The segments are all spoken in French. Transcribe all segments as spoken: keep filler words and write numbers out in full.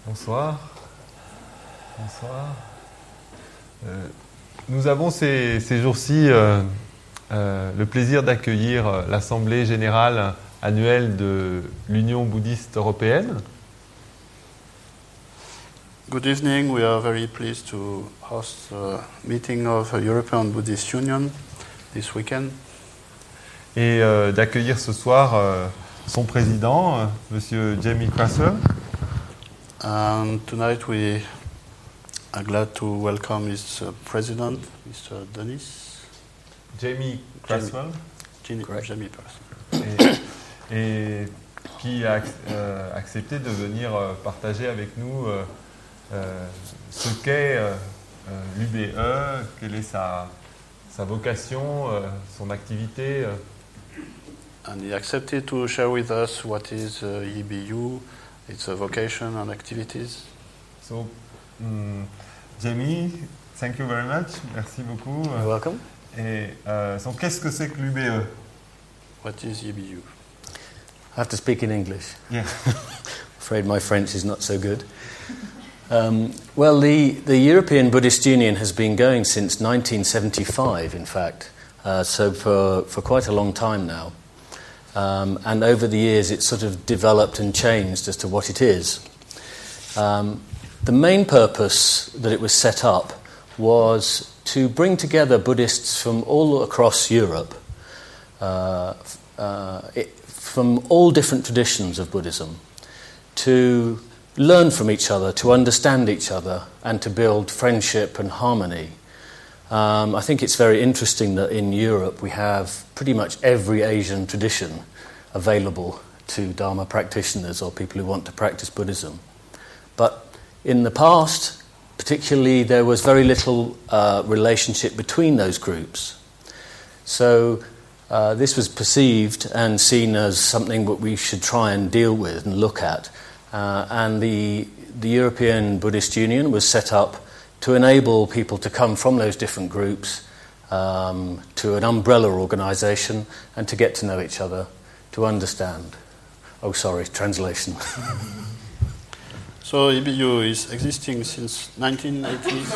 Bonsoir. Bonsoir. Euh, nous avons ces, ces jours-ci euh, euh, le plaisir d'accueillir euh, l'Assemblée générale annuelle de l'Union bouddhiste européenne. Good evening. We are very pleased to host a meeting of the European Buddhist Union this weekend. Et euh, d'accueillir ce soir euh, son président, euh, Monsieur Jamie Craswell. And tonight we are glad to welcome his uh, president, Mister Denis. Jamie Craswell. Jamie, Jamie Craswell. Et, et qui a euh, accepté de venir euh, partager avec nous euh, euh, ce qu'est euh, euh, l'U B E, quelle est sa, sa vocation, euh, son activité. Euh. And he accepted to share with us what is uh, E B U, its uh, vocation and activities. So, um, Jamie, thank you very much. Merci beaucoup. You're welcome. Et euh, so, qu'est-ce que c'est que l'U B E? What is E B U? I have to speak in English. Yeah. Afraid my French is not so good. Um, well, the, the European Buddhist Union has been going since nineteen seventy-five, in fact, uh, so for, for quite a long time now. Um, and over the years it's sort of developed and changed as to what it is. Um, the main purpose that it was set up was to bring together Buddhists from all across Europe, uh, uh, it, from all different traditions of Buddhism, to learn from each other, to understand each other, and to build friendship and harmony. Um, I think it's very interesting that in Europe we have pretty much every Asian tradition available to Dharma practitioners or people who want to practice Buddhism. But in the past, particularly, there was very little uh, relationship between those groups. So uh, this was perceived and seen as something that we should try and deal with and look at. Uh, and the, the European Buddhist Union was set up to enable people to come from those different groups um, to an umbrella organisation and to get to know each other, to understand. Oh, sorry, translation. So E B U is existing since nineteen eighties?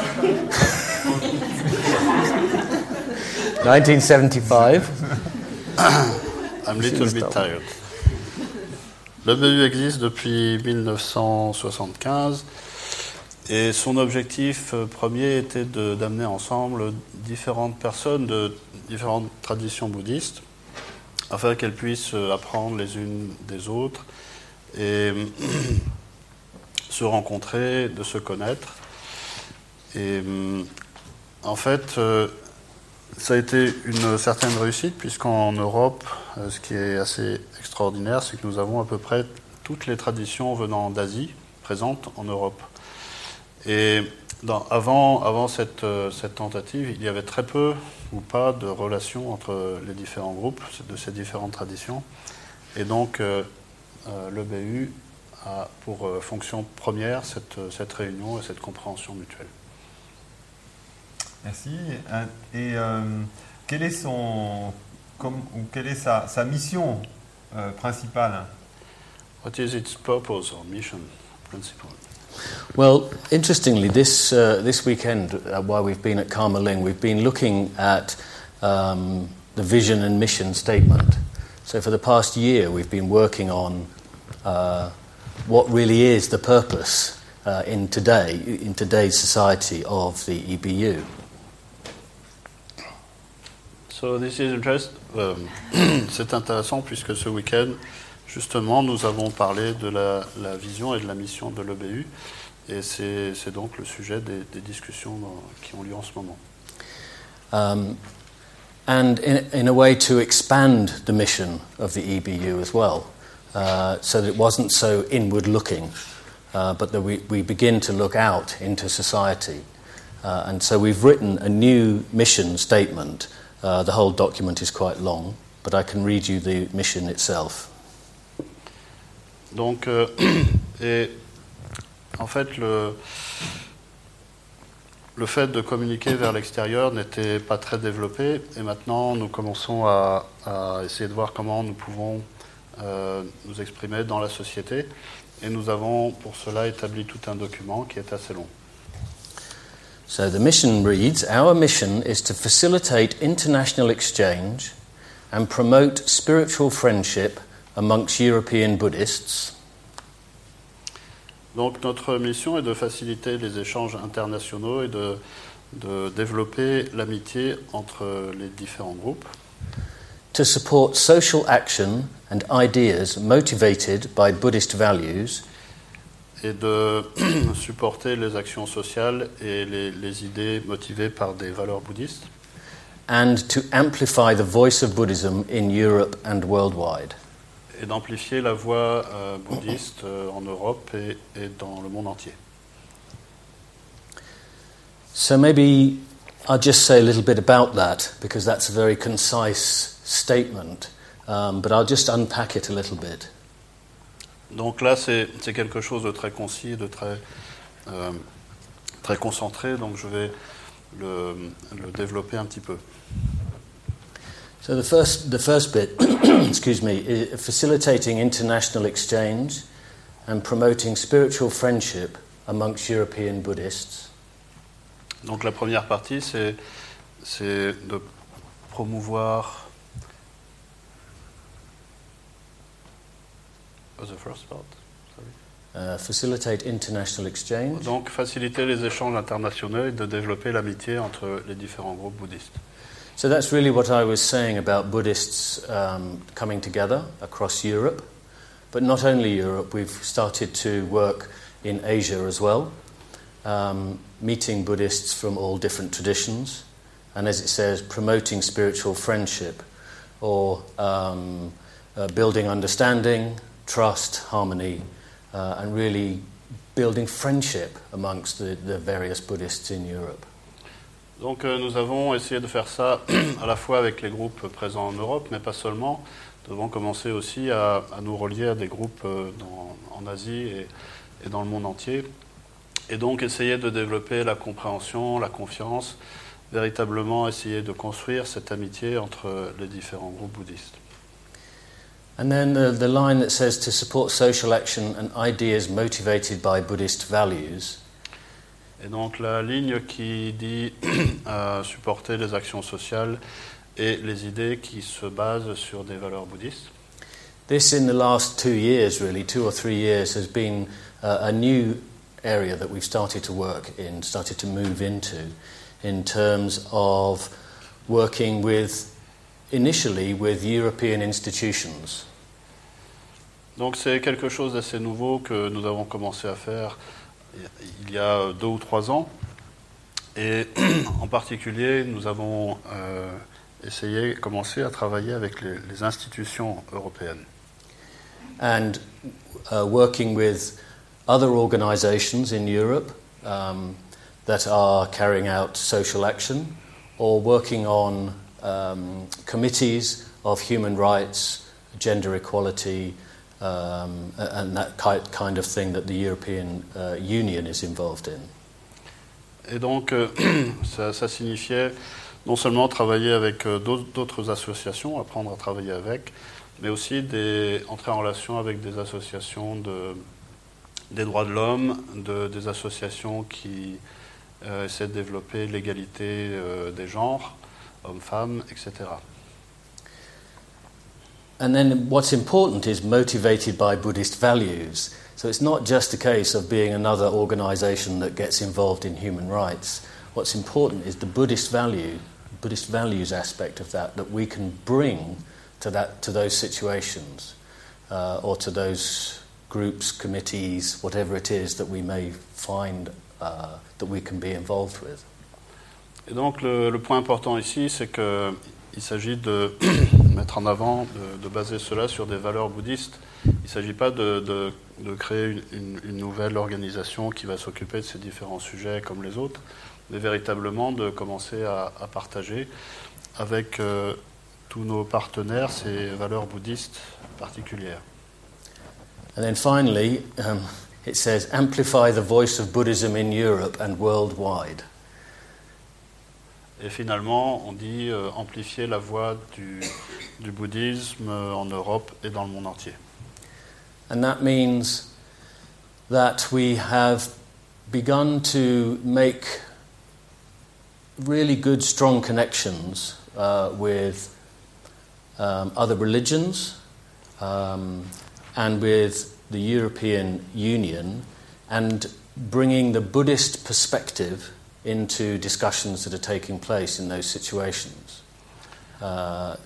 nineteen seventy-five. I'm a little bit tired. L'E B U existe depuis dix-neuf cent soixante-quinze. Et son objectif premier était de, d'amener ensemble différentes personnes de différentes traditions bouddhistes afin qu'elles puissent apprendre les unes des autres et se rencontrer, de se connaître. Et en fait, ça a été une certaine réussite puisqu'en Europe, ce qui est assez extraordinaire, c'est que nous avons à peu près toutes les traditions venant d'Asie présentes en Europe. Et dans, avant, avant cette, cette tentative, il y avait très peu ou pas de relations entre les différents groupes de ces différentes traditions. Et donc, euh, euh, l'E B U a pour euh, fonction première cette, cette réunion et cette compréhension mutuelle. Merci. Et euh, quelle est, son, comme, ou quelle est sa, sa mission euh, principale? What is its purpose or mission principle? Well, interestingly, this uh, this weekend, uh, while we've been at Karma Ling, we've been looking at um, the vision and mission statement. So for the past year, we've been working on uh, what really is the purpose uh, in today, in today's society of the E B U. So this is interest. Um, c'est intéressant puisque ce week-end, justement, nous avons parlé de la, la vision et de la mission de l'E B U, et c'est, c'est donc le sujet des, des discussions dans, qui ont lieu en ce moment. Um, and in, in a way to expand the mission of the E B U as well, uh, so that it wasn't so inward-looking, uh, but that we, we begin to look out into society. Uh, and so we've written a new mission statement. Uh, the whole document is quite long, but I can read you the mission itself. Donc, euh, et en fait, le, le fait de communiquer vers l'extérieur n'était pas très développé, et maintenant nous commençons à, à essayer de voir comment nous pouvons euh, nous exprimer dans la société. Et nous avons pour cela établi tout un document qui est assez long. So the mission reads, our mission is to facilitate international exchange and promote spiritual friendship amongst European Buddhists. Donc notre mission est de faciliter les échanges internationaux et de, de développer l'amitié entre les différents groupes. To support social action and ideas motivated by Buddhist values. Et de supporter les actions sociales et les, les idées motivées par des valeurs bouddhistes. And to amplify the voice of Buddhism in Europe and worldwide. Et d'amplifier la voix euh, bouddhiste euh, en Europe et, et dans le monde entier. So maybe I'll just say a little bit about that, because that's a very concise statement, um, but I'll just unpack it a little bit. Donc là, c'est, c'est quelque chose de très concis, de très, euh, très concentré, donc je vais le, le développer un petit peu. So the first, the first bit, excuse me, is facilitating international exchange and promoting spiritual friendship amongst European Buddhists. Donc la première partie, c'est, c'est de promouvoir. What's the first part? Sorry. Uh, facilitate international exchange. Donc faciliter les échanges internationaux et de développer l'amitié entre les différents groupes bouddhistes. So that's really what I was saying about Buddhists um, coming together across Europe. But not only Europe, we've started to work in Asia as well, um, meeting Buddhists from all different traditions, and as it says, promoting spiritual friendship, or um, uh, building understanding, trust, harmony, uh, and really building friendship amongst the, the various Buddhists in Europe. Donc euh, nous avons essayé de faire ça à la fois avec les groupes présents en Europe, mais pas seulement. Nous devons commencer aussi à, à nous relier à des groupes euh, dans, en Asie et, et dans le monde entier. Et donc essayer de développer la compréhension, la confiance, véritablement essayer de construire cette amitié entre les différents groupes bouddhistes. And then the, the line that says to support social action and ideas motivated by Buddhist values. Et donc la ligne qui dit euh, supporter les actions sociales et les idées qui se basent sur des valeurs bouddhistes. This in the last two years, really, two or three years, has been uh, a new area that we've started to work in, started to move into, in terms of working with, initially, with European institutions. Donc c'est quelque chose d'assez nouveau que nous avons commencé à faire il y a deux ou trois ans. Et en particulier, nous avons euh, essayé, commencé à travailler avec les, les institutions européennes. And uh, working with other organizations in Europe um, that are carrying out social action, or working on um, committees of human rights, gender equality, um, and that kind of thing that the European uh, Union is involved in. Et donc, euh, ça, ça signifiait non seulement travailler avec euh, d'autres, d'autres associations, apprendre à travailler avec, mais aussi des, entrer en relation avec des associations de, des droits de l'homme, de, des associations qui euh, essaient de développer l'égalité euh, des genres, hommes-femmes, et cetera. And then what's important is motivated by Buddhist values. So it's not just a case of being another organization that gets involved in human rights. What's important is the Buddhist value, Buddhist values aspect of that, that we can bring to that, to those situations, uh, or to those groups, committees, whatever it is that we may find uh, that we can be involved with. Et donc le, le point important ici, c'est que il s'agit de mettre en avant, de, de baser cela sur des valeurs bouddhistes. Il ne s'agit pas de, de, de créer une, une, une nouvelle organisation qui va s'occuper de ces différents sujets comme les autres, mais véritablement de commencer à, à partager avec euh, tous nos partenaires ces valeurs bouddhistes particulières. And then finally, um, it says, amplify the voice of Buddhism in Europe and worldwide. Et finalement, on dit euh, amplifier la voix du, du bouddhisme en Europe et dans le monde entier. And that means that we have begun to make really good, strong connections uh, with um, other religions um, and with the European Union, and bringing the Buddhist perspective into discussions that are taking place in those situations. Uh,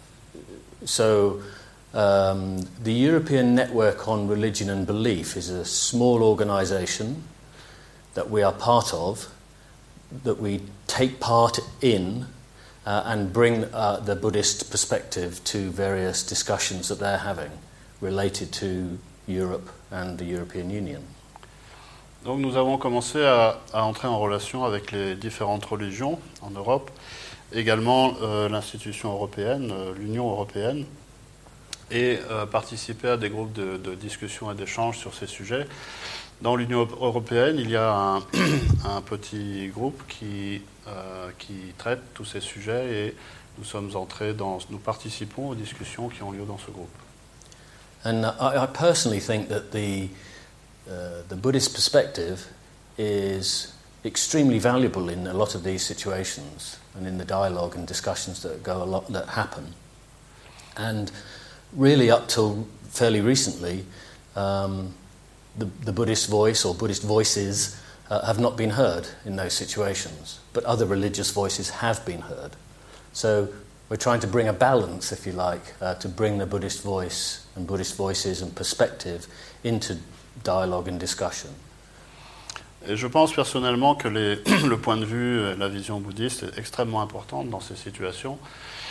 so um, the European Network on Religion and Belief is a small organisation that we are part of, that we take part in uh, and bring uh, the Buddhist perspective to various discussions that they're having related to Europe and the European Union. Donc nous avons commencé à, à entrer en relation avec les différentes religions en Europe, également euh, l'institution européenne, euh, l'Union européenne, et euh, participer à des groupes de, de discussion et d'échange sur ces sujets. Dans l'Union européenne, il y a un, un petit groupe qui, euh, qui traite tous ces sujets, et nous sommes entrés dans, nous participons aux discussions qui ont lieu dans ce groupe. And I, I personally think that the Uh, the Buddhist perspective is extremely valuable in a lot of these situations and in the dialogue and discussions that go a lot, that happen. And really, up till fairly recently, um, the, the Buddhist voice or Buddhist voices uh, have not been heard in those situations, but other religious voices have been heard. So we're trying to bring a balance, if you like, uh, to bring the Buddhist voice and Buddhist voices and perspective into dialogue and discussion. Et je pense personnellement que les, le point de vue, la vision bouddhiste est extrêmement importante dans ces situations.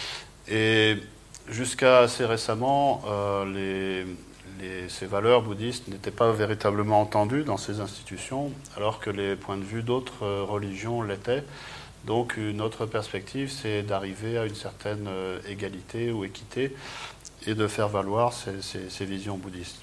Et jusqu'à assez récemment, euh, les, les, ces valeurs bouddhistes n'étaient pas véritablement entendues dans ces institutions, alors que les points de vue d'autres euh, religions l'étaient. Donc une autre perspective, c'est d'arriver à une certaine euh, égalité ou équité et de faire valoir ces, ces, ces visions bouddhistes.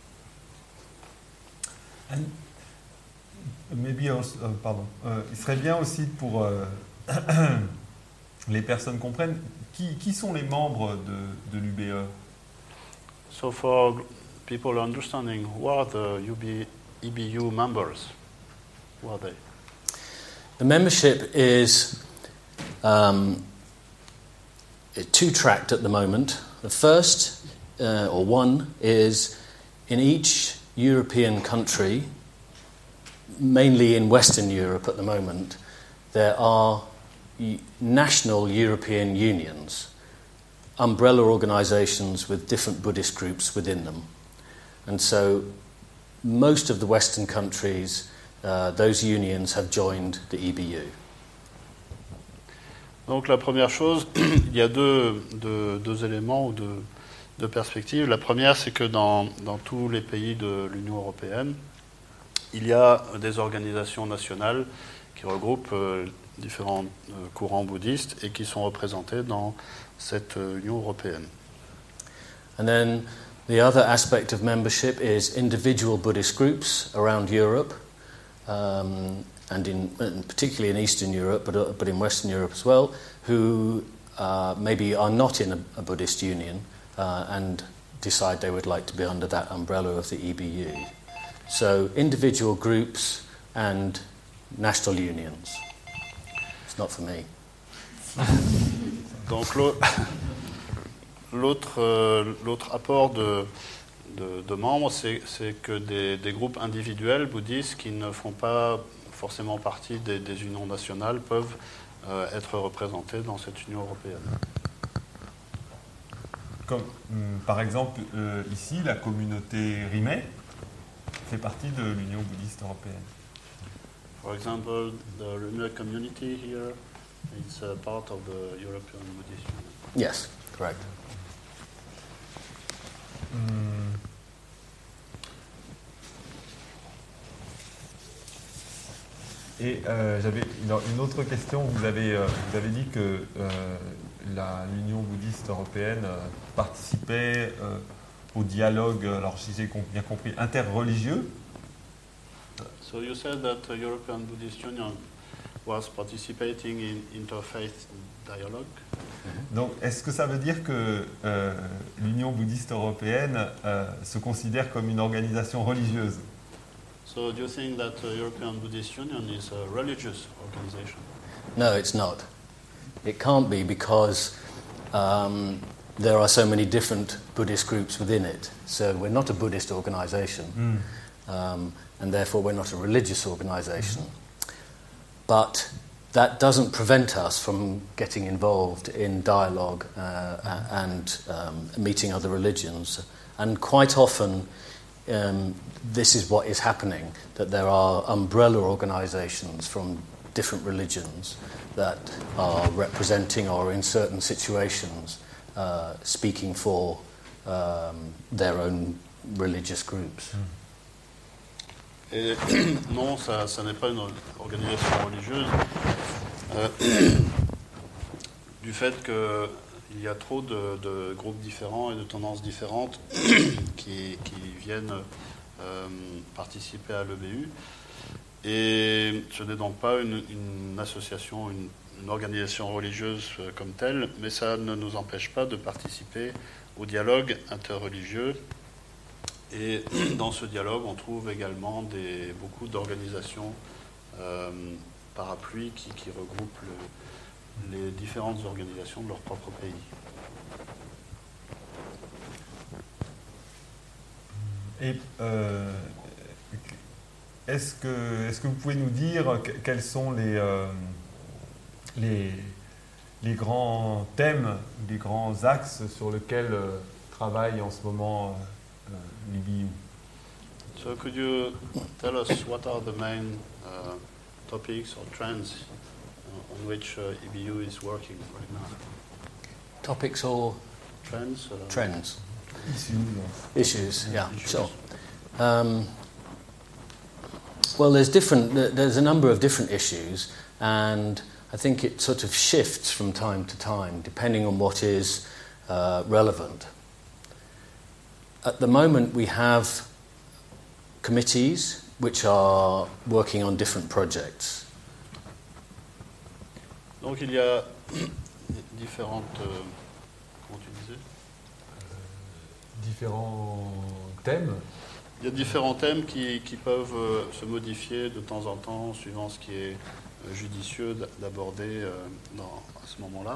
And maybe also, uh, pardon. Euh, il serait bien aussi pour euh, les personnes comprennent qui, qui sont les membres de, de l'U B E. So for people understanding, who are the U B, E B U members? Who are they? The membership is um, two-tracked at the moment. The first, uh, or one, is in each European country, mainly in Western Europe at the moment, there are national European unions, umbrella organisations with different Buddhist groups within them. And so most of the Western countries, uh, those unions have joined the E B U. Donc la première chose, il y a deux, deux, deux éléments ou deux, deux perspectives. La première, c'est que dans, dans tous les pays de l'Union européenne, il y a des organisations nationales qui regroupent euh, différents euh, courants bouddhistes et qui sont représentés dans cette euh, Union européenne. And then the other aspect of membership is individual Buddhist groups around Europe, um, and in and particularly in Eastern Europe, but, uh, but in Western Europe as well, who uh, maybe are not in a, a Buddhist union uh, and decide they would like to be under that umbrella of the E B U. So individual groups and national unions. It's not for me. Donc l'autre, euh, l'autre apport de, de, de membres, c'est, c'est que des, des groupes individuels bouddhistes qui ne font pas forcément partie des, des unions nationales peuvent euh, être représentés dans cette Union européenne. Comme hum, par exemple euh, ici, la communauté Rimé fait partie de l'Union bouddhiste européenne. For example, the Rimé community here is a part of the European Buddhist Union. Yes, correct. Hum. Et euh, j'avais une autre question. Vous avez, euh, vous avez dit que euh, la, l'Union bouddhiste européenne euh, participait euh, au dialogue, alors si j'ai bien compris, interreligieux. So you said that the European Buddhist Union was participating in interfaith dialogue. Donc, est-ce que ça veut dire que euh, l'Union bouddhiste européenne euh, se considère comme une organisation religieuse? So do you think that the European Buddhist Union is a religious organization? No, it's not. It can't be because um, there are so many different Buddhist groups within it. So we're not a Buddhist organization, mm. um, and therefore we're not a religious organization. Mm. But that doesn't prevent us from getting involved in dialogue uh, and um, meeting other religions. And quite often, um, this is what is happening, that there are umbrella organizations from different religions that are representing or in certain situations uh, speaking for um, their own religious groups. Et non, ça, ça n'est pas une organisation religieuse euh, du fait qu'il y a trop de, de groupes différents et de tendances différentes qui, qui viennent euh, participer à l'E B U. Et ce n'est donc pas une, une association, une, une organisation religieuse comme telle, mais ça ne nous empêche pas de participer au dialogue interreligieux. Et dans ce dialogue, on trouve également des, beaucoup d'organisations euh, parapluies qui, qui regroupent le, les différentes organisations de leur propre pays. Et euh, est-ce que, est-ce que vous pouvez nous dire quels sont les, euh, les, les grands thèmes, les grands axes sur lesquels euh, travaille en ce moment euh, l'E B U? So could you tell us what are the main uh, topics or trends uh, on which uh, E B U is working right now? Topics or trends? Uh, trends. Issues. Issues, yeah, Issues. sure. Um, well, there's different. There's a number of different issues, and I think it sort of shifts from time to time depending on what is uh, relevant. At the moment, we have committees which are working on different projects. Donc il y a différentes, euh, comment tu disais euh, Différents thèmes. Il y a différents thèmes qui, qui peuvent euh, se modifier de temps en temps suivant ce qui est euh, judicieux d'aborder euh, dans, à ce moment-là.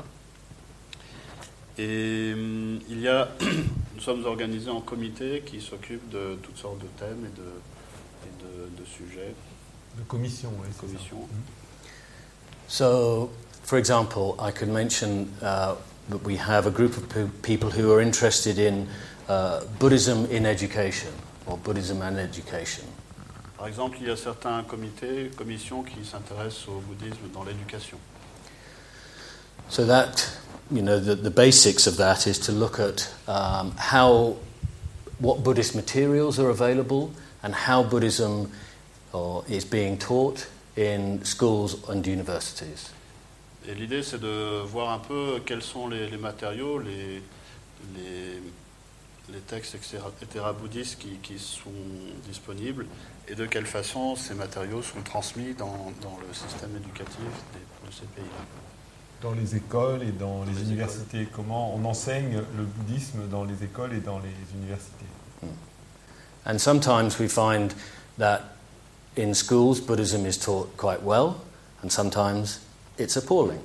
Et hum, il y a, nous sommes organisés en comité qui s'occupent de toutes sortes de thèmes et de, et de, de sujets. De commissions, oui. De commissions. So, for example, I could mention uh, that we have a group of pe- people who are interested in uh, Buddhism in education, or Buddhism and education. Par exemple, il y a certains comités, commissions qui s'intéressent au bouddhisme dans l'éducation. So that, you know, the, the basics of that is to look at um, how, what Buddhist materials are available and how Buddhism or, is being taught in schools and universities. Et l'idée, c'est de voir un peu quels sont les, les matériaux, les, les, les textes hétérabouddhistes qui, qui sont disponibles et de quelle façon ces matériaux sont transmis dans, dans le système éducatif des, de ces pays-là. Dans les écoles et dans, dans les, les universités. Écoles. Comment on enseigne le bouddhisme dans les écoles et dans les universités. And sometimes we find that in schools Buddhism is taught quite well, and sometimes it's appalling.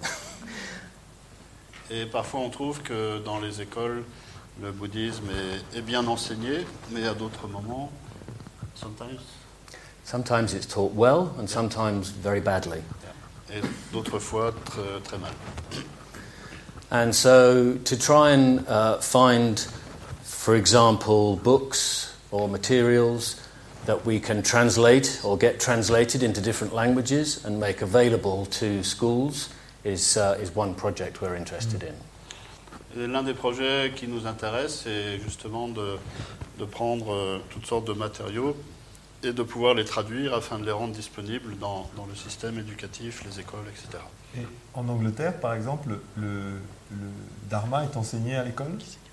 Et parfois on trouve que dans les écoles, le bouddhisme est, est bien enseigné, mais à d'autres moments, sometimes. Sometimes it's taught well, and sometimes very badly. Et d'autres fois très, très mal. And so to try and uh, find, for example, books or materials that we can translate or get translated into different languages and make available to schools is, uh, is one project we're interested in. Et l'un des projets qui nous intéresse, c'est justement de, de prendre euh, toutes sortes de matériaux et de pouvoir les traduire afin de les rendre disponibles dans, dans le système éducatif, les écoles, et cetera. Et en Angleterre, par exemple, le, le Dharma est enseigné à l'école?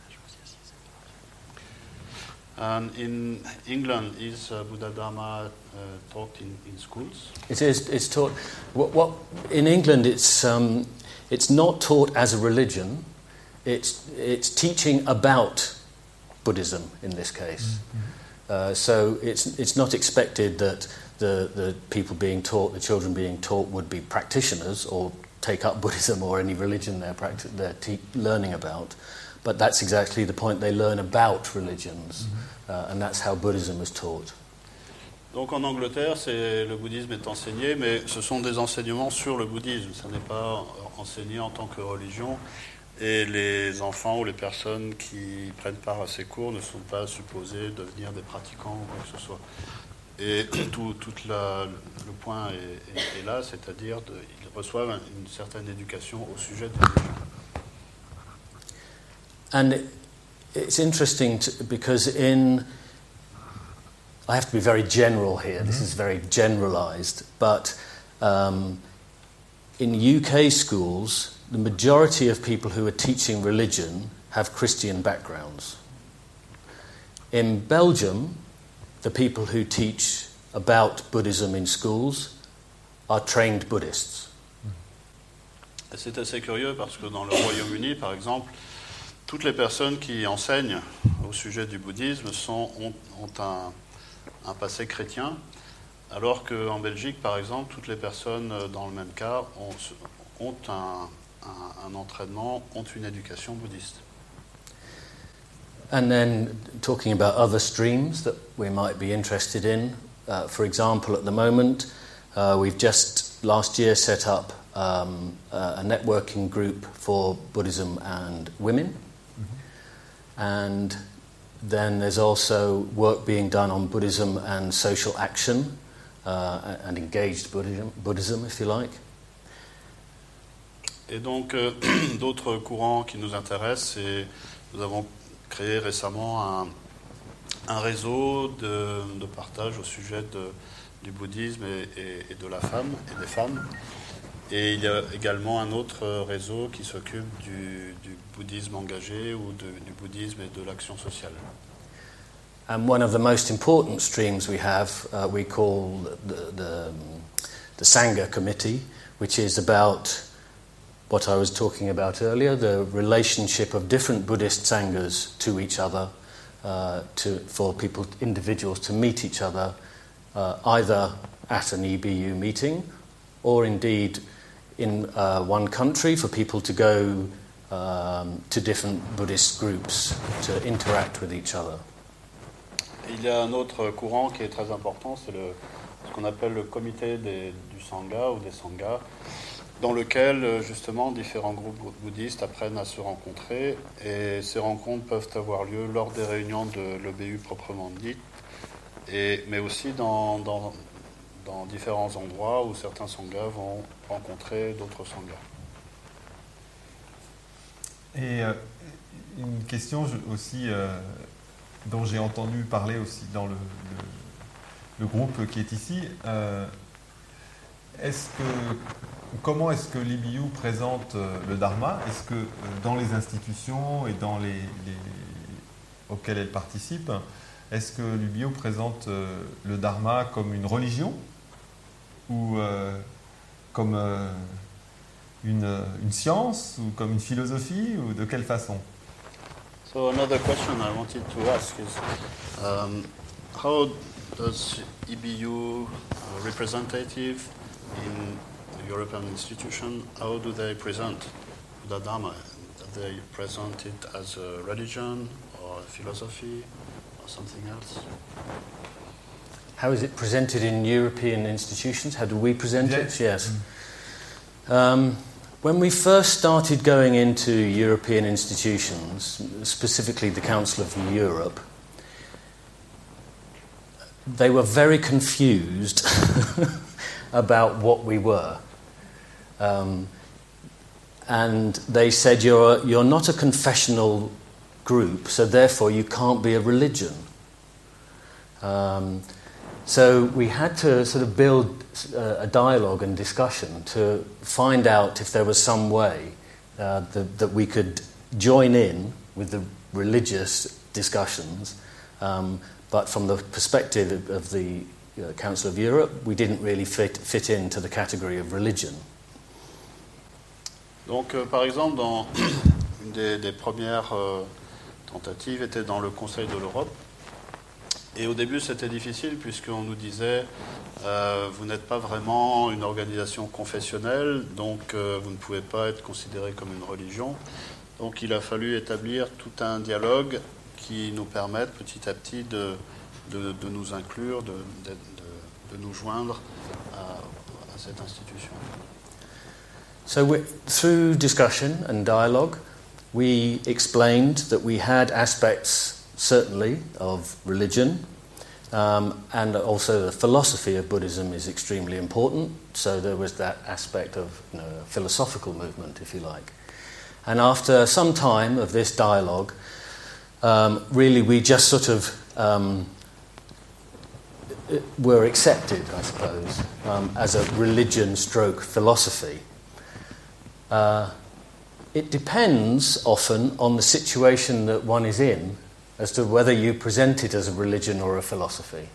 And in England, is uh, Buddha Dharma uh, taught in, in schools? It is. It's taught. What, what in England? It's um, it's not taught as a religion. It's it's teaching about Buddhism in this case. Mm-hmm. Uh, so it's it's not expected that the, the people being taught, the children being taught, would be practitioners or take up Buddhism or any religion they're, practi- they're te- learning about. But that's exactly the point. They learn about religions, mm-hmm. uh, and that's how Buddhism is taught. Donc en Angleterre, c'est, le bouddhisme est enseigné, mais ce sont des enseignements sur le bouddhisme. Ça n'est pas enseigné en tant que religion. Et les enfants ou les personnes qui prennent part à ces cours ne sont pas supposés devenir des pratiquants ou quoi que ce soit. Et tout, tout la, le point est, est, est là, c'est-à-dire qu'ils reçoivent une certaine éducation au sujet de la religion. And it's interesting to, because in... I have to be very general here. Mm-hmm. This is very generalized. But um, in U K schools, the majority of people who are teaching religion have Christian backgrounds. In Belgium, the people who teach about Buddhism in schools are trained Buddhists. Et c'est assez curieux parce que dans le Royaume-Uni, par exemple, toutes les personnes qui enseignent au sujet du bouddhisme sont, ont, ont un... un passé chrétien, alors qu'en Belgique, par exemple, toutes les personnes dans le même cas ont, ont un, un, un entraînement, ont une éducation bouddhiste. And then talking about other streams that we might be interested in, uh, for example, at the moment, uh, we've just last year set up um, a networking group for Buddhism and women, mm-hmm. and then there's also work being done on Buddhism and social action, uh, and engaged Buddhism, Buddhism, if you like. Et donc, euh, d'autres courants qui nous intéressent, c'est nous avons créé récemment un, un réseau de, de partage au sujet de, du bouddhisme et, et, et de la femme et des femmes. Et il y a également un autre réseau qui s'occupe du, du bouddhisme engagé ou de, du bouddhisme et de l'action sociale. And one of the most important streams we have, uh, we call the, the, the Sangha Committee, which is about what I was talking about earlier, the relationship of different Buddhist Sanghas to each other, uh, to, for people, individuals to meet each other, uh, either at an E B U meeting or indeed in uh, one country, for people to go um, to different Buddhist groups to interact with each other. Il y a un autre courant qui est très important, c'est le, ce qu'on appelle le comité des, du Sangha ou des Sanghas, dans lequel justement différents groupes bouddhistes apprennent à se rencontrer, et ces rencontres peuvent avoir lieu lors des réunions de l'E B U proprement dit, et, mais aussi dans, dans, dans différents endroits où certains Sanghas vont rencontrer d'autres Sanghas. Et euh, une question aussi euh, dont j'ai entendu parler aussi dans le, le, le groupe qui est ici, euh, est-ce que, comment est-ce que l'E B U présente le Dharma? Est-ce que euh, dans les institutions et dans les, les auxquelles elle participe, est-ce que l'E B U présente euh, le Dharma comme une religion ou euh, comme euh, une, une science ou comme une philosophie, ou de quelle façon? So another question I wanted to ask is, um, how does E B U uh, representative in the European institution, how do they present the Dharma? Do they present it as a religion or a philosophy or something else? How is it presented in European institutions? How do we present yes. it? Yes. Mm. Um, when we first started going into European institutions, specifically the Council of Europe, they were very confused about what we were. Um, and they said, you're, you're not a confessional group, so therefore you can't be a religion. Um, So we had to sort of build uh, a dialogue and discussion to find out if there was some way uh, that, that we could join in with the religious discussions, um, but from the perspective of, of the uh, Council of Europe, we didn't really fit, fit into the category of religion. Donc, euh, par exemple, dans une des, des premières euh, tentatives était dans le Conseil de l'Europe. Et au début, c'était difficile puisqu'on nous disait euh, vous n'êtes pas vraiment une organisation confessionnelle, donc euh, vous ne pouvez pas être considéré comme une religion. Donc il a fallu établir tout un dialogue qui nous permette petit à petit de, de, de nous inclure, de, de, de, de nous joindre à, à cette institution. So we, through discussion and dialogue, we explained that we had aspects, certainly, of religion, um, and also the philosophy of Buddhism is extremely important. So there was that aspect of, you know, a philosophical movement, if you like. And after some time of this dialogue, um, really we just sort of um, were accepted, I suppose, um, as a religion stroke philosophy. Uh, it depends often on the situation that one is in as to whether you present it as a religion or a philosophy.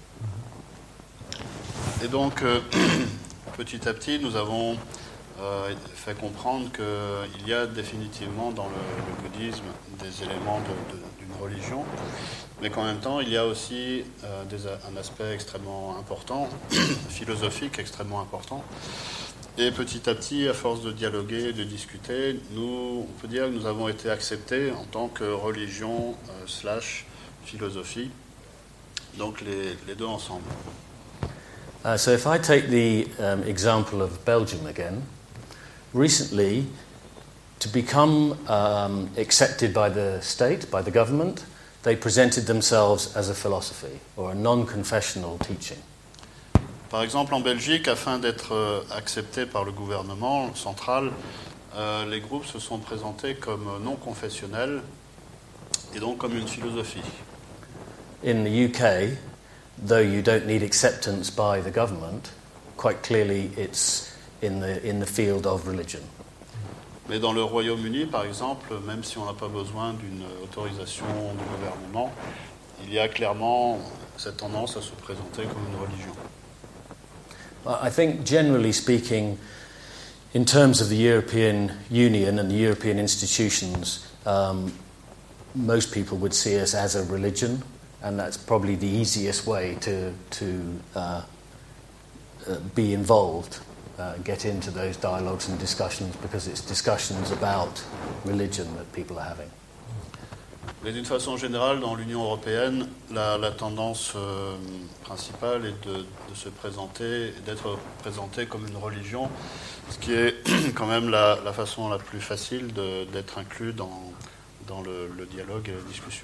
Et donc, euh, petit à petit, nous avons euh, fait comprendre qu'il y a définitivement dans le, le bouddhisme des éléments de, de, d'une religion, mais qu'en même temps, il y a aussi euh, des, un aspect extrêmement important, philosophique extrêmement important. Et petit à petit, à force de dialoguer, de discuter, nous, on peut dire que nous avons été acceptés en tant que religion euh, slash philosophie, donc les, les deux ensemble. Uh, so if I take the um, example of Belgium again, recently, to become um, accepted by the state, by the government, they presented themselves as a philosophy or a non-confessional teaching. Par exemple, en Belgique, afin d'être euh, acceptés par le gouvernement central, euh, les groupes se sont présentés comme non confessionnels et donc comme une philosophie. In the U K, though you don't need acceptance by the government, quite clearly it's in the in the field of religion. Mais dans le Royaume-Uni, par exemple, même si on n'a pas besoin d'une autorisation du gouvernement, il y a clairement cette tendance à se présenter comme une religion. I think, generally speaking, in terms of the European Union and the European institutions, um, most people would see us as a religion, and that's probably the easiest way to to uh, uh, be involved, uh, get into those dialogues and discussions, because it's discussions about religion that people are having. Mais d'une façon générale, dans l'Union européenne, la, la tendance euh, principale est de, de se présenter, d'être présenté comme une religion, ce qui est quand même la, la façon la plus facile de, d'être inclus dans, dans le, le dialogue et la discussion.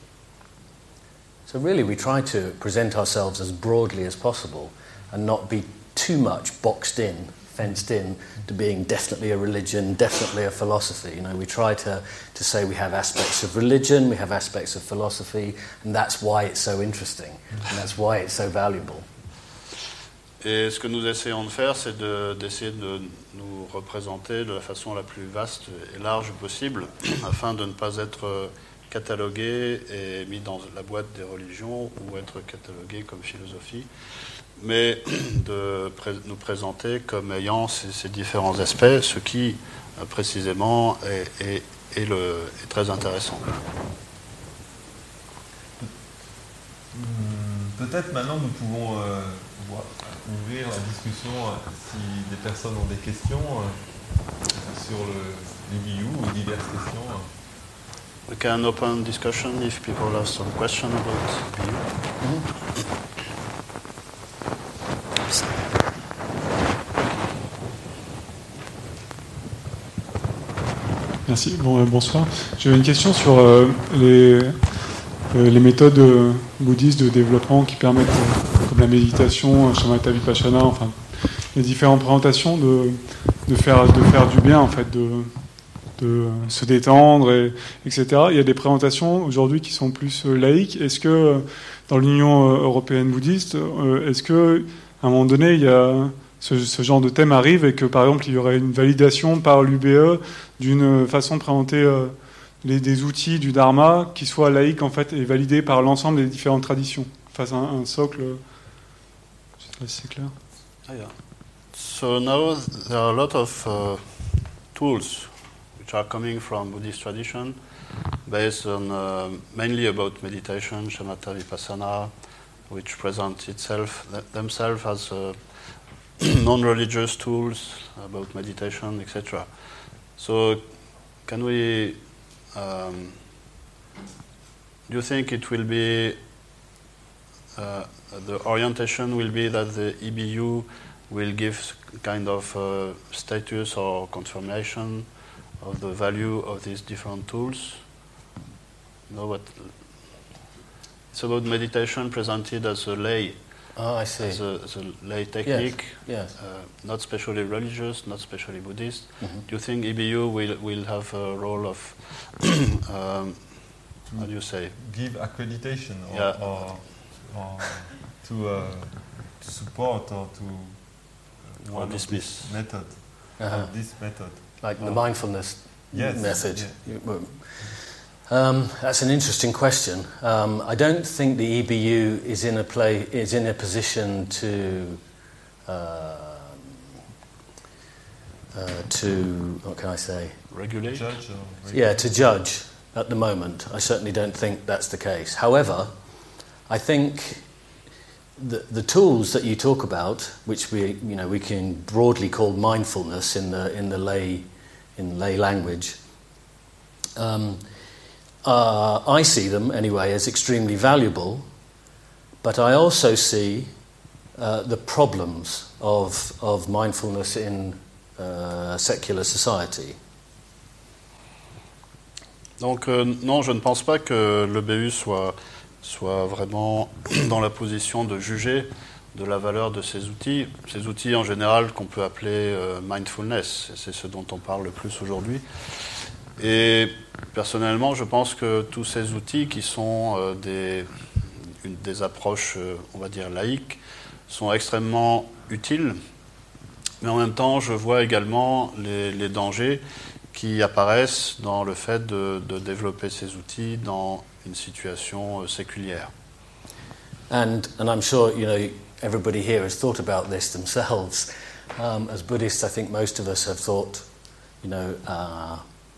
So really we try to present ourselves as broadly as possible and not be too much boxed in, fenced in to being definitely a religion, definitely a philosophy. You know, we try to, to say we have aspects of religion, we have aspects of philosophy, and that's why it's so interesting, and that's why it's so valuable. Et ce que nous essayons de faire, c'est de, d'essayer de nous représenter de la façon la plus vaste et large possible, afin de ne pas être catalogué et mis dans la boîte des religions ou être catalogué comme philosophie, mais de pré- nous présenter comme ayant ces, ces différents aspects, ce qui euh, précisément est, est, est, le, est très intéressant. Peut-être maintenant nous pouvons euh, voir, ouvrir la discussion euh, si des personnes ont des questions euh, sur le l'U B U ou diverses questions. We can open discussion if people have some question about B U. Mm-hmm. Merci. Bon, euh, bonsoir. J'avais une question sur euh, les, euh, les méthodes euh, bouddhistes de développement qui permettent, euh, comme la méditation, Shamatha Vipassana, enfin, les différentes présentations de, de, faire, de faire du bien, en fait, de, de se détendre, et, etc. Il y a des présentations aujourd'hui qui sont plus euh, laïques. Est-ce que, euh, dans l'Union européenne bouddhiste, euh, est-ce que à un moment donné, il y a ce, ce genre de thème arrive et que, par exemple, il y aurait une validation par l'U B E d'une façon de présenter euh, les, des outils du Dharma qui soit laïque, en fait, et validé par l'ensemble des différentes traditions, face à un, un socle. Je ne sais pas si c'est clair. Ah, yeah. So now there are a lot of uh, tools which are coming from Buddhist tradition, based on uh, mainly about meditation, Shamatha Vipassana, which present itself th- themselves as uh, non-religious tools about meditation, et cetera. So, can we? Um, do you think it will be uh, the orientation will be that the E B U will give kind of uh, status or confirmation of the value of these different tools? You know what? It's about meditation presented as a lay, Oh, I see. as a, as a lay technique, Yes. uh, not specially religious, not specially Buddhist. Mhm. Do you think E B U will will have a role of um, how do you say? Give accreditation or, Yeah. or, or to, uh, to support or to uh, Or one of dismiss. this method, Uh-huh. of this method. Like the Oh. mindfulness Yes, method. yeah. You- well, Um, that's an interesting question. Um, I don't think the E B U is in a play is in a position to uh, uh, to what can I say? Regulate? Judge or Yeah, to judge at the moment. I certainly don't think that's the case. However, I think the the tools that you talk about, which we you know we can broadly call mindfulness in the in the lay in lay language. Um, Uh, I see them, anyway, as extremely valuable, but I also see uh, the problems of, of mindfulness in uh, secular society. Donc euh, non, je ne pense pas que l'E B U soit, soit vraiment dans la position de juger de la valeur de ces outils. Ces outils en général qu'on peut appeler euh, mindfulness, c'est ce dont on parle le plus aujourd'hui. Et personnellement, je pense que tous ces outils qui sont euh, des, une, des approches, euh, on va dire, laïques, sont extrêmement utiles. Mais en même temps, je vois également les, les dangers qui apparaissent dans le fait de, de développer ces outils dans une situation euh, séculière. And, and I'm sure, you know, everybody here has thought about this themselves. Um, as Buddhists, I think most of us have thought, you know, uh,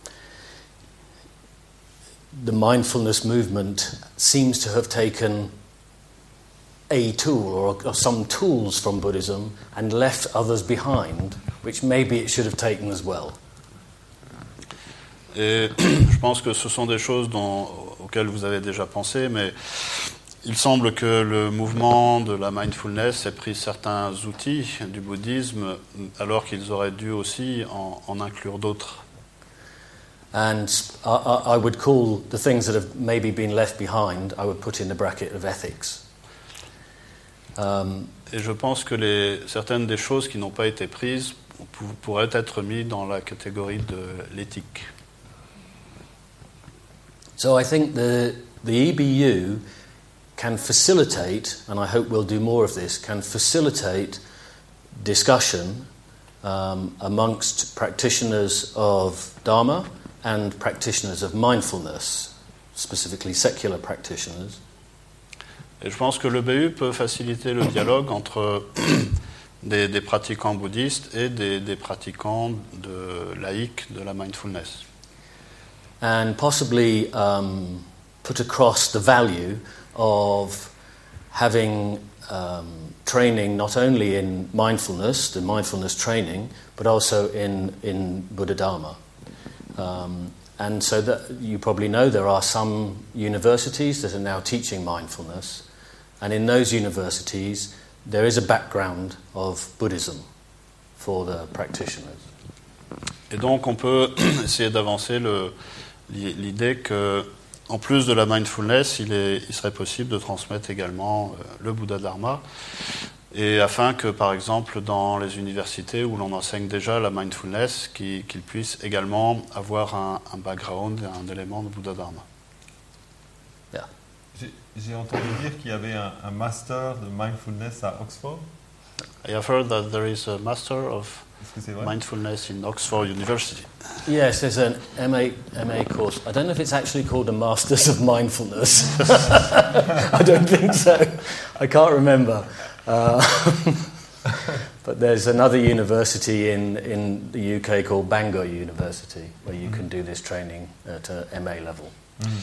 the mindfulness movement seems to have taken a tool or, or some tools from Buddhism and left others behind, which maybe it should have taken as well. Et je pense que ce sont des choses dont, auxquelles vous avez déjà pensé, mais il semble que le mouvement de la mindfulness ait pris certains outils du bouddhisme alors qu'ils auraient dû aussi en, en inclure d'autres. And I, I would call the things that have maybe been left behind, I would put in the bracket of ethics. Um, Et je pense que les, certaines des choses qui n'ont pas été prises pour, pourraient être mises dans la catégorie de l'éthique. so I think the, the E B U can facilitate, and I hope we'll do more of this, can facilitate discussion um, amongst practitioners of Dharma and practitioners of mindfulness, specifically secular practitioners. Et je pense que l'E B U peut faciliter le dialogue entre des, des pratiquants bouddhistes et des, des pratiquants de laïcs de la mindfulness. And possibly um, put across the value of having um, training not only in mindfulness, the mindfulness training, but also in, in Buddha Dharma. Um, and so that you probably know there are some universities that are now teaching mindfulness, and in those universities there is a background of Buddhism for the practitioners. Et donc on peut essayer d'avancer le, l'idée que, en plus de la mindfulness, il, est, il serait possible de transmettre également euh, le Buddha Dharma, et afin que, par exemple, dans les universités où l'on enseigne déjà la mindfulness, qu'ils, qu'ils puissent également avoir un, un background, un élément de Buddha Dharma. Yeah. J'ai, j'ai entendu dire qu'il y avait un, un master de mindfulness à Oxford. I have heard that there is a master of Est-ce que c'est vrai? mindfulness in Oxford University. Yes, there's an M A, M A course. I don't know if it's actually called a Masters of Mindfulness. I don't think so. I can't remember. Uh, but there's another university in, in the U K called Bangor University where you can do this training at a M A level. Mm.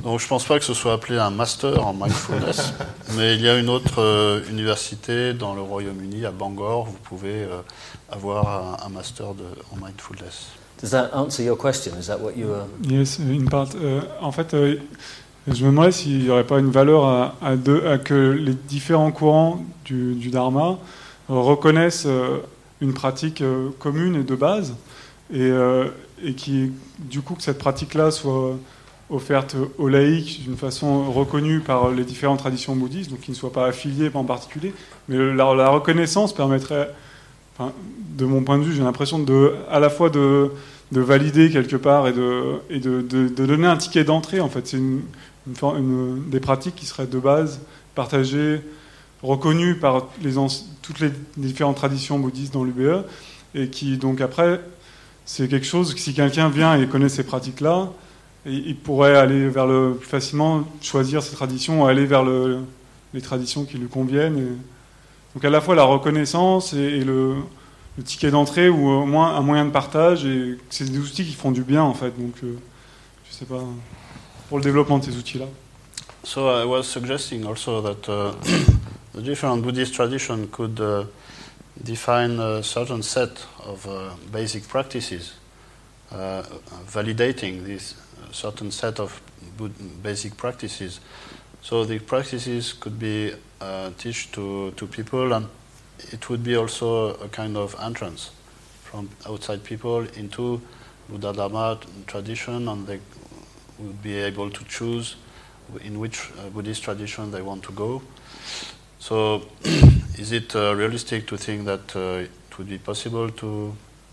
Donc je ne pense pas que ce soit appelé un master en mindfulness, mais il y a une autre euh, université dans le Royaume-Uni, à Bangor, vous pouvez euh, avoir un, un master de, en mindfulness. Does that answer your question? Is that what you were... Yes, in part. Euh, en fait, euh, je me demandais s'il n'y aurait pas une valeur à, à, deux, à que les différents courants du, du Dharma euh, reconnaissent euh, une pratique euh, commune et de base, et, euh, et qui, du coup, que cette pratique-là soit offerte aux laïcs d'une façon reconnue par les différentes traditions bouddhistes, donc qui ne soient pas affiliés en particulier, mais la, la reconnaissance permettrait, enfin, de mon point de vue, j'ai l'impression de, à la fois de, de valider quelque part et, de, et de, de, de donner un ticket d'entrée. En fait, c'est une, une, une, des pratiques qui seraient de base partagées, reconnues par les, toutes les différentes traditions bouddhistes dans l'U B E, et qui, donc après, c'est quelque chose que si quelqu'un vient et connaît ces pratiques-là, il pourrait aller vers le, plus facilement choisir ses traditions, aller vers le, les traditions qui lui conviennent. Et, donc à la fois la reconnaissance et, et le, le ticket d'entrée, ou au moins un moyen de partage, et c'est des outils qui font du bien en fait. Donc euh, je sais pas, pour le développement de ces outils-là. So I was suggesting also that uh, the different Buddhist traditions could uh, define a certain set of uh, basic practices, uh, validating this certain set of basic practices. So the practices could be uh, taught to, to people, and it would be also a kind of entrance from outside people into Buddha Dharma tradition, and they would be able to choose in which uh, Buddhist tradition they want to go. So is it uh, realistic to think that uh, it would be possible to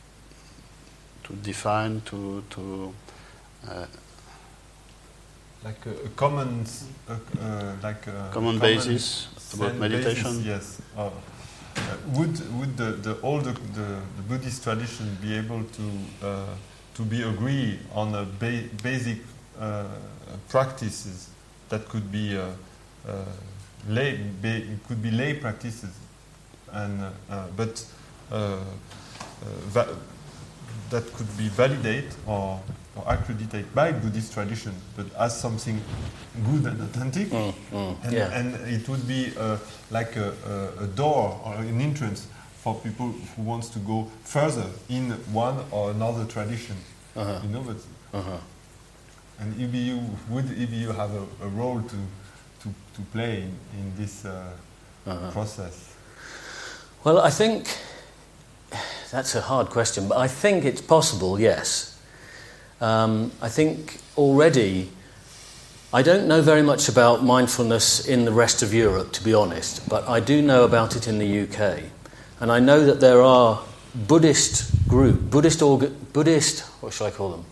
to define, to, to uh, like a, a common, uh, uh, like a common, common basis about meditation? Basis, yes. Uh, uh, would would the, the all the, the, the Buddhist tradition be able to uh, to be agree on a ba- basic uh, practices that could be uh, uh, lay ba- it could be lay practices, and uh, uh, but uh, uh, va- that could be validated or or accredited by Buddhist tradition, but as something good and authentic, mm, mm, and, yeah. and it would be uh, like a, a, a door or an entrance for people who wants to go further in one or another tradition. Uh-huh. You know, but uh-huh. and E B U would E B U have a, a role to to, to play in, in this uh, uh-huh. process? Well, I think that's a hard question, but I think it's possible. Yes. Um, I think already, I don't know very much about mindfulness in the rest of Europe, to be honest, but I do know about it in the U K. And I know that there are Buddhist group, Buddhist, orga, Buddhist, what shall I call them?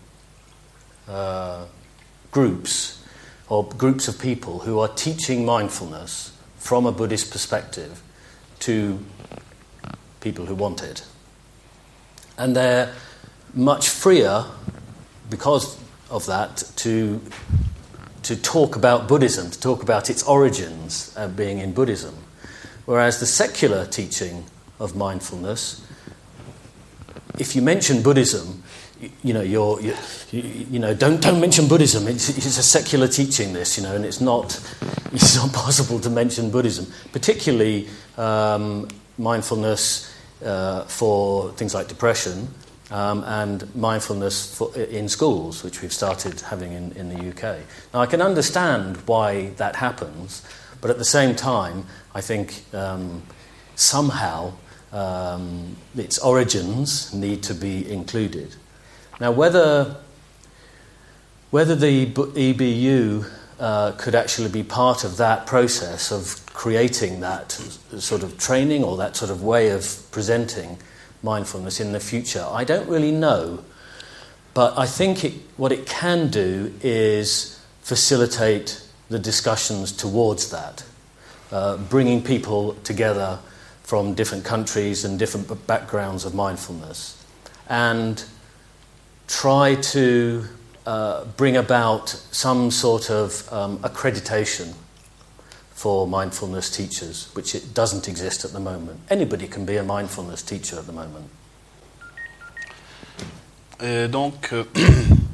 Uh, groups, or groups of people who are teaching mindfulness from a Buddhist perspective to people who want it. And they're much freer because of that, to to talk about Buddhism, to talk about its origins uh, being in Buddhism. Whereas the secular teaching of mindfulness, if you mention Buddhism, you, you know, you're, you, you, you know, don't don't mention Buddhism. It's, it's a secular teaching, this, you know, and it's not it's not possible to mention Buddhism, particularly um, mindfulness uh, for things like depression. Um, and mindfulness for, in schools, which we've started having in, in the U K. Now, I can understand why that happens, but at the same time, I think um, somehow um, its origins need to be included. Now, whether whether the E B U uh, could actually be part of that process of creating that sort of training or that sort of way of presenting mindfulness in the future, I don't really know, but I think it, what it can do is facilitate the discussions towards that, uh, bringing people together from different countries and different backgrounds of mindfulness, and try to uh, bring about some sort of um, accreditation for mindfulness teachers, which it doesn't exist at the moment. Anybody can be a mindfulness teacher at the moment. Et donc, euh,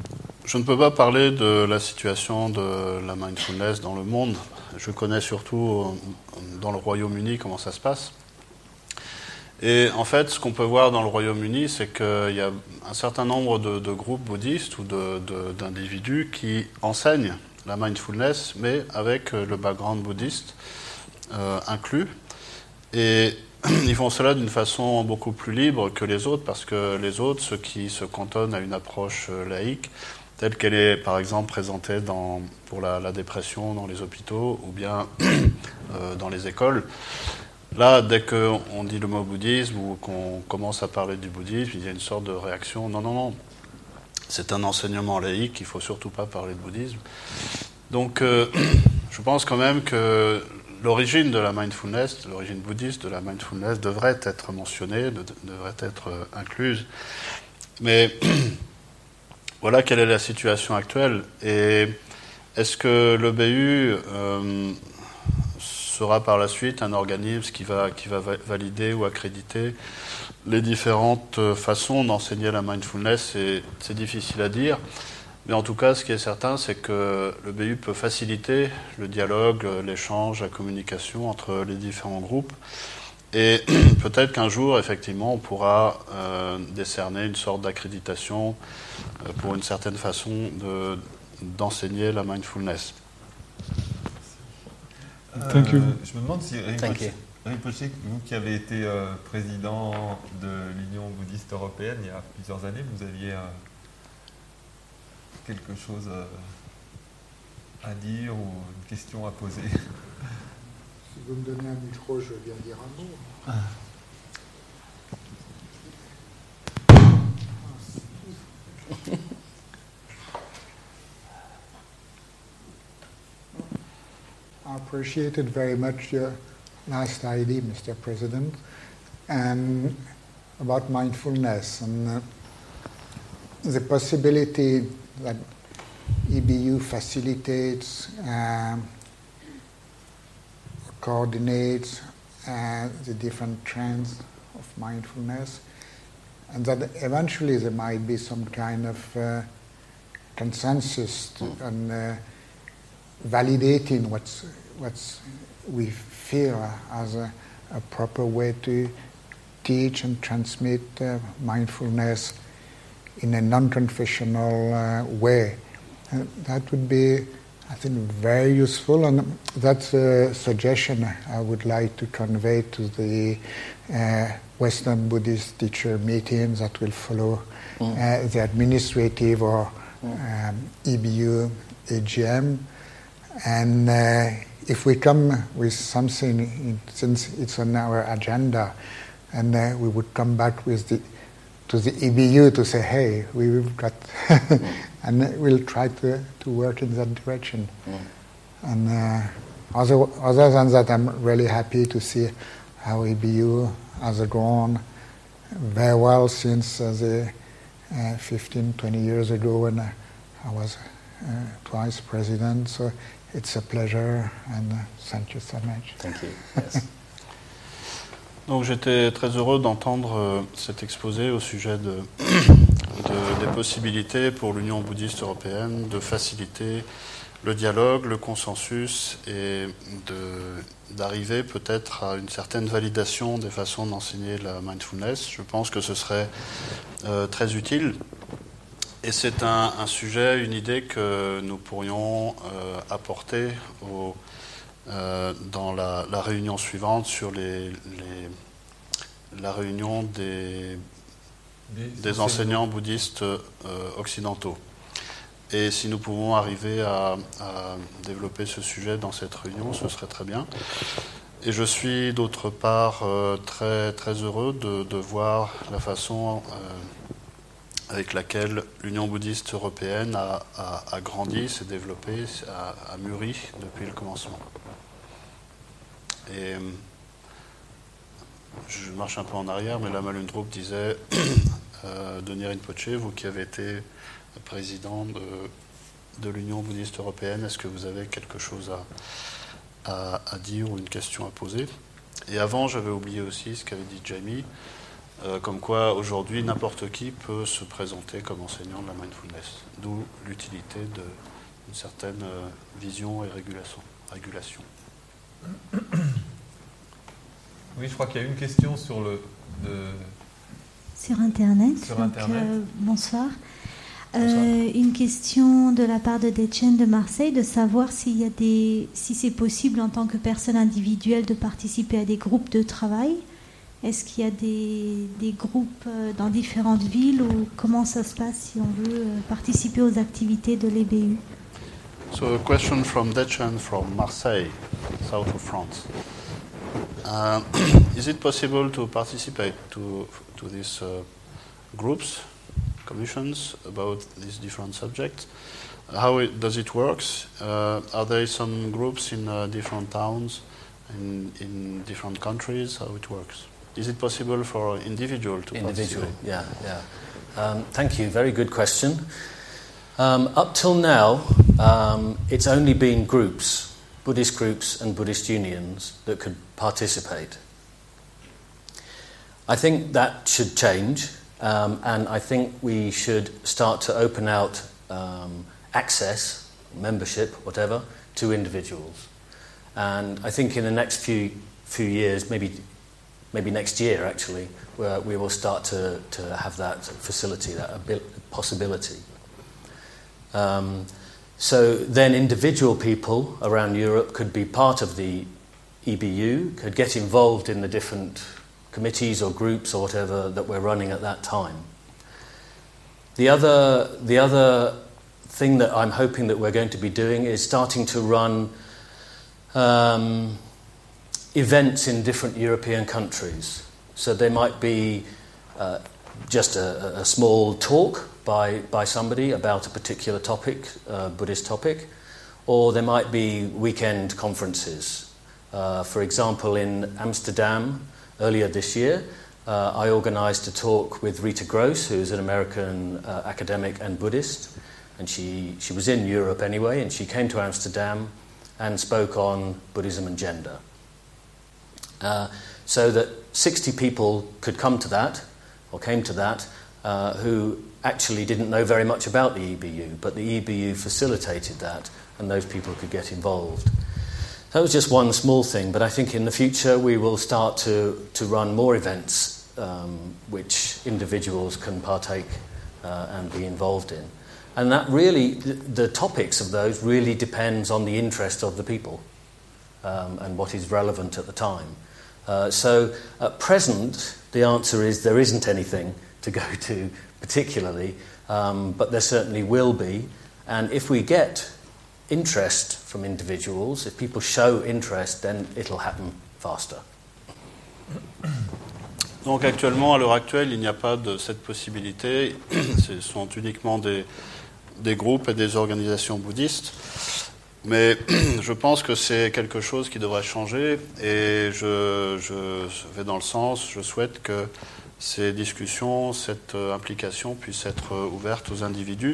je ne peux pas parler de la situation de la mindfulness dans le monde. Je connais surtout dans le Royaume-Uni comment ça se passe. Et en fait, ce qu'on peut voir dans le Royaume-Uni, c'est qu'il y a un certain nombre de, de groupes bouddhistes ou de, de, d'individus qui enseignent la mindfulness, mais avec le background bouddhiste euh, inclus. Et ils font cela d'une façon beaucoup plus libre que les autres, parce que les autres, ceux qui se cantonnent à une approche laïque, telle qu'elle est par exemple présentée dans, pour la, la dépression dans les hôpitaux ou bien euh, dans les écoles, là, dès qu'on dit le mot bouddhisme ou qu'on commence à parler du bouddhisme, il y a une sorte de réaction. Non, non, non, c'est un enseignement laïque, il ne faut surtout pas parler de bouddhisme. Donc, euh, je pense quand même que l'origine de la mindfulness, l'origine bouddhiste de la mindfulness devrait être mentionnée, de, devrait être euh, incluse. Mais voilà quelle est la situation actuelle. Et est-ce que l'E B U euh, sera par la suite un organisme qui va, qui va valider ou accréditer les différentes façons d'enseigner la mindfulness? C'est, c'est difficile à dire. Mais en tout cas, ce qui est certain, c'est que l'E B U peut faciliter le dialogue, l'échange, la communication entre les différents groupes. Et peut-être qu'un jour, effectivement, on pourra euh, décerner une sorte d'accréditation euh, pour une certaine façon de, d'enseigner la mindfulness. Thank you. Euh, je me demande si Rinpoche, Rinpoche, vous qui avez été euh, président de l'Union bouddhiste européenne il y a plusieurs années, vous aviez euh, quelque chose euh, à dire ou une question à poser. Si vous me donnez un micro, je veux bien dire un mot. Ah. I appreciated very much your last idea, Mister President, and about mindfulness and uh, the possibility that E B U facilitates, uh, coordinates uh, the different trends of mindfulness, and that eventually there might be some kind of uh, consensus to, on uh, validating what's what's we feel as a, a proper way to teach and transmit uh, mindfulness in a non-confessional uh, way. Uh, that would be, I think, very useful, and that's a suggestion I would like to convey to the uh, Western Buddhist teacher meetings that will follow mm. uh, the administrative or mm. um, E B U A G M. And uh, if we come with something, in, since it's on our agenda, and uh, we would come back with the to the E B U to say, hey, we've got, mm. and we'll try to, to work in that direction. Mm. And uh, other, other than that, I'm really happy to see how E B U has grown very well since uh, the uh, fifteen, twenty years ago when I, I was uh, twice president. So it's a pleasure, and uh, thank you so much. Thank you. Yes. Donc j'étais très heureux d'entendre euh, cet exposé au sujet de, de, des possibilités pour l'Union bouddhiste européenne de faciliter le dialogue, le consensus et de, d'arriver peut-être à une certaine validation des façons d'enseigner la mindfulness. Je pense que ce serait euh, très utile. Et c'est un, un sujet, une idée que nous pourrions euh, apporter au Euh, dans la, la réunion suivante sur les, les, la réunion des, des, des enseignants bouddhistes euh, occidentaux. Et si nous pouvons arriver à, à développer ce sujet dans cette réunion, ce serait très bien. Et je suis d'autre part euh, très, très heureux de, de voir la façon euh, avec laquelle l'Union bouddhiste européenne a, a, a grandi, s'est développée, a, a mûri depuis le commencement. Et je marche un peu en arrière, mais Lama Lundrup disait euh, Denis Rinpoche, vous qui avez été président de, de l'Union bouddhiste européenne, est-ce que vous avez quelque chose à, à, à dire ou une question à poser? Et avant, j'avais oublié aussi ce qu'avait dit Jamie. euh, comme quoi aujourd'hui n'importe qui peut se présenter comme enseignant de la mindfulness, d'où l'utilité d'une certaine euh, vision et régulation. régulation. Oui, je crois qu'il y a une question sur le... De... Sur Internet. Sur donc, Internet. Euh, bonsoir. bonsoir. Euh, une question de la part de Dechen de Marseille, de savoir s'il y a des, si c'est possible en tant que personne individuelle de participer à des groupes de travail. Est-ce qu'il y a des, des groupes dans différentes villes ou comment ça se passe si on veut participer aux activités de l'E B U? So a question from Dechen from Marseille, south of France. Uh, is it possible to participate to to these uh, groups, commissions about these different subjects? How it, does it work? Uh, are there some groups in uh, different towns, in in different countries? How it works? Is it possible for an individual to Individual, participate? yeah, yeah. Um, thank you. Very good question. Um, up till now, um, it's only been groups, Buddhist groups and Buddhist unions, that could participate. I think that should change, um, and I think we should start to open out um, access, membership, whatever, to individuals. And I think in the next few few years, maybe maybe next year actually, where we will start to, to have that facility, that abil- possibility. Um, so then individual people around Europe could be part of the E B U, could get involved in the different committees or groups or whatever that we're running at that time. The other, the other thing that I'm hoping that we're going to be doing is starting to run um, events in different European countries. So there might be uh, just a, a small talk by, by somebody about a particular topic, uh, Buddhist topic, or there might be weekend conferences. Uh, for example, in Amsterdam earlier this year, uh, I organised a talk with Rita Gross, who's an American uh, academic and Buddhist, and she, she was in Europe anyway, and she came to Amsterdam and spoke on Buddhism and gender. Uh, so that sixty people could come to that, or came to that, uh, who actually didn't know very much about the E B U, but the E B U facilitated that, and those people could get involved. That was just one small thing, but I think in the future we will start to, to run more events um, which individuals can partake uh, and be involved in. And that really, the, the topics of those really depends on the interest of the people um, and what is relevant at the time. Uh, so at present, the answer is there isn't anything to go to particularly, um, but there certainly will be. And if we get interest from individuals, if people show interest, then it'll happen faster. Donc actuellement, à l'heure actuelle, il n'y a pas de cette possibilité. Ce sont uniquement des, des groupes et des organisations bouddhistes. Mais je pense que c'est quelque chose qui devrait changer et je, je vais dans le sens, je souhaite que ces discussions, cette implication puisse être ouverte aux individus.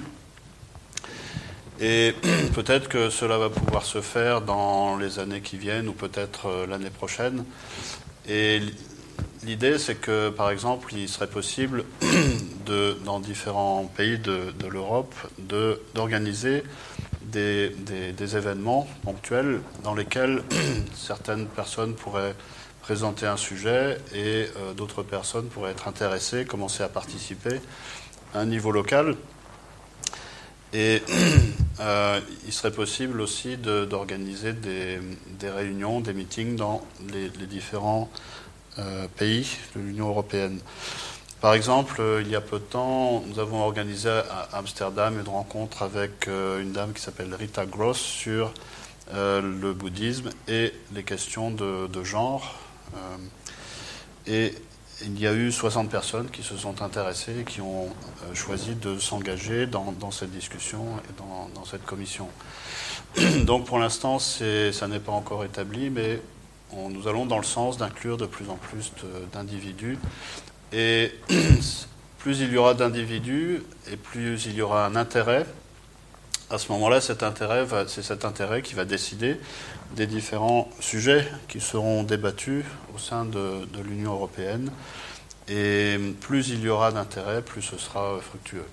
Et peut-être que cela va pouvoir se faire dans les années qui viennent ou peut-être l'année prochaine. Et l'idée, c'est que, par exemple, il serait possible, de, dans différents pays de, de l'Europe, de, d'organiser des, des, des événements ponctuels dans lesquels certaines personnes pourraient présenter un sujet et euh, d'autres personnes pourraient être intéressées, commencer à participer à un niveau local. Et euh, il serait possible aussi de, d'organiser des, des réunions, des meetings dans les, les différents euh, pays de l'Union européenne. Par exemple, euh, il y a peu de temps, nous avons organisé à Amsterdam une rencontre avec euh, une dame qui s'appelle Rita Gross sur euh, le bouddhisme et les questions de, de genre. Euh, et il y a eu soixante personnes qui se sont intéressées et qui ont euh, choisi de s'engager dans, dans cette discussion et dans, dans cette commission. Donc pour l'instant, c'est, ça n'est pas encore établi, mais on, nous allons dans le sens d'inclure de plus en plus de, d'individus. Et plus il y aura d'individus et plus il y aura un intérêt, à ce moment-là, cet intérêt va, c'est cet intérêt qui va décider des différents sujets qui seront débattus au sein de, de l'Union européenne Et plus il y aura d'intérêt, plus ce sera fructueux.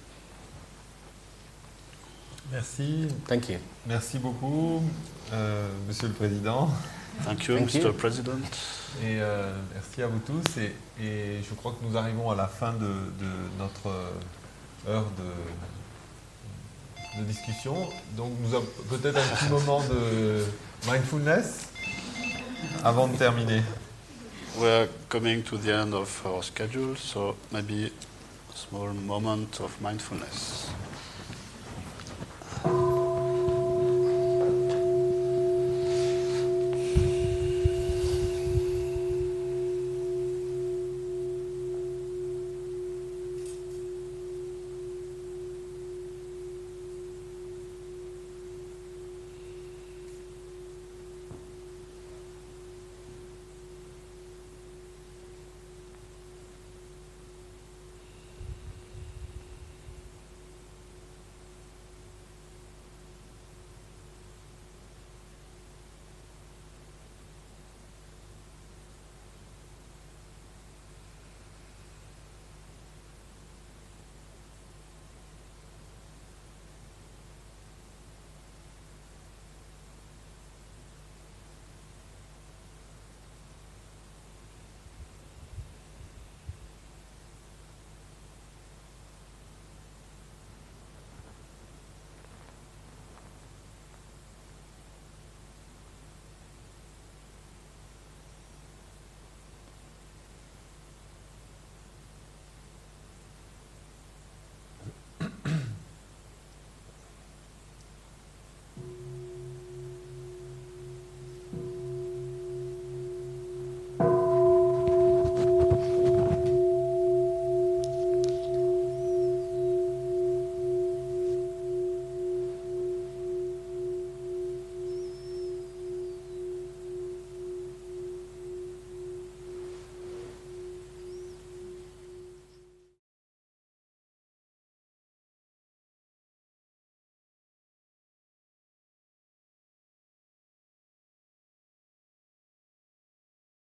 Merci. Thank you. Merci beaucoup, euh, Monsieur le Président. Thank you, Thank Mister you. President. Et euh, merci à vous tous. Et, et je crois que nous arrivons à la fin de, de notre heure de, de discussion. Donc nous avons peut-être un petit moment de mindfulness avant de terminer. We're coming to the end of our schedule, so maybe a small moment of mindfulness.